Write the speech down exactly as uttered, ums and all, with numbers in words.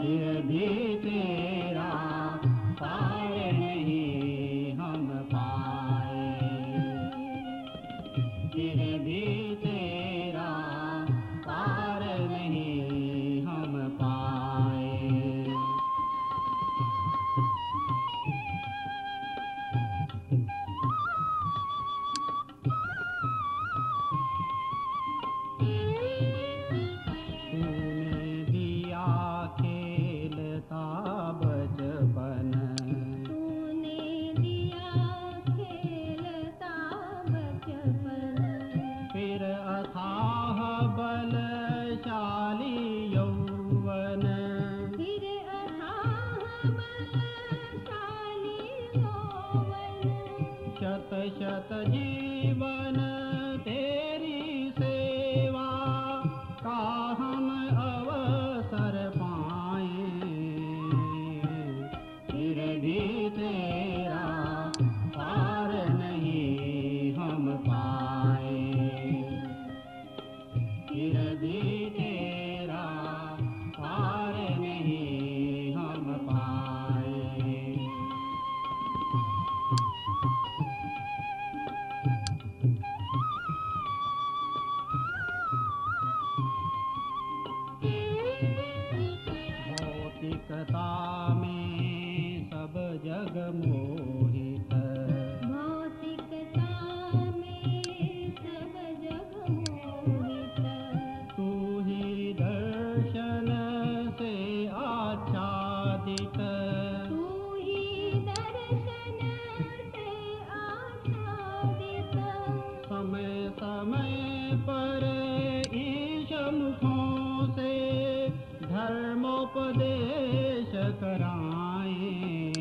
फिर भी तेरा पार नहीं हम पाए, फिर भी तेरा पार नहीं हम पाए। तूने दिया खेलता बचपन, तूने दिया खेलता बचपन, फिर अथाह बलशाली यौवन, फिर अथाह बलशाली यौवन। शत शत जीवन तेरी सेवा का हम अवसर पाए, फिर भी तेरा पार नहीं हम पाए, फिर भी तेरा पार नहीं हम पाए। भौतिकता में सब जग मोहित, भौतिकता में सब जग मोहित, तू ही दर्शन से आच्छादित, तू ही दर्शन से आच्छादित। समय समय पर ईश मुखों से धर्मोपदेश कराए,